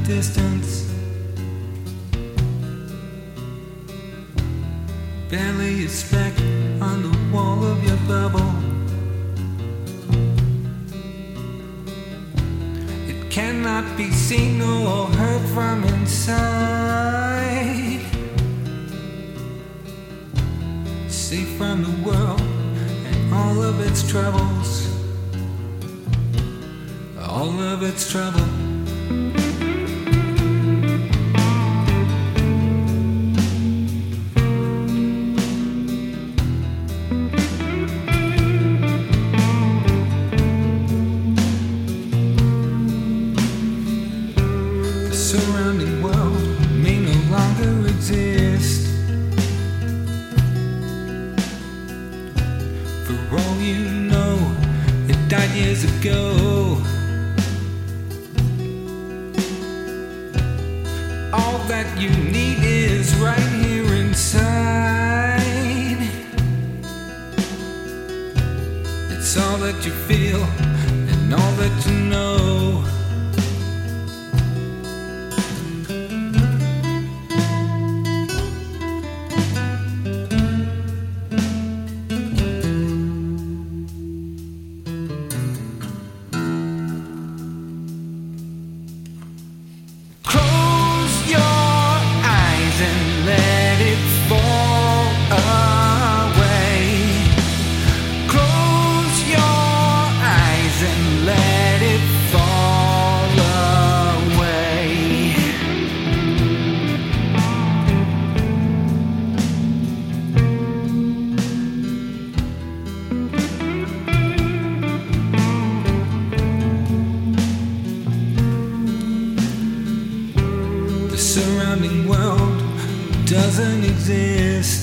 distance. Barely a speck on the wall of your bubble. It cannot be seen or heard from inside. Safe from the world and all of its troubles. All of its trouble. The surrounding world may no longer exist. For all you know, it died years ago. All that you need is right here inside. It's all that you feel and all that you know. The surrounding world doesn't exist,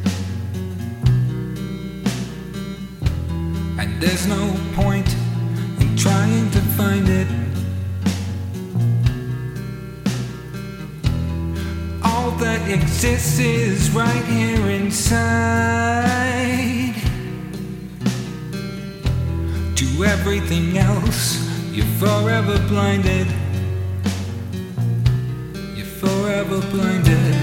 and there's no point in trying to find it. All that exists is right here inside. To everything else, you're forever blinded. Forever blinded.